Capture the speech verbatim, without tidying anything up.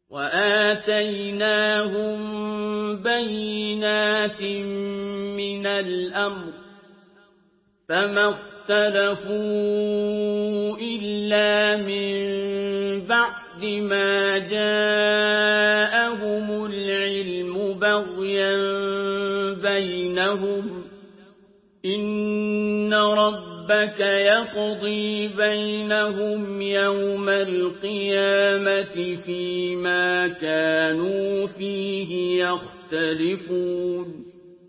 وَآتَيْنَاهُم بَيِّنَاتٍ مِّنَ الْأَمْرِ ۖ فَمَا اخْتَلَفُوا إِلَّا مِن بَعْدِ مَا جَاءَهُمُ الْعِلْمُ بَغْيًا بَيْنَهُمْ ۚ إِنَّ رَبَّكَ يَقْضِي بَيْنَهُمْ يَوْمَ الْقِيَامَةِ فِيمَا كَانُوا فِيهِ يَخْتَلِفُونَ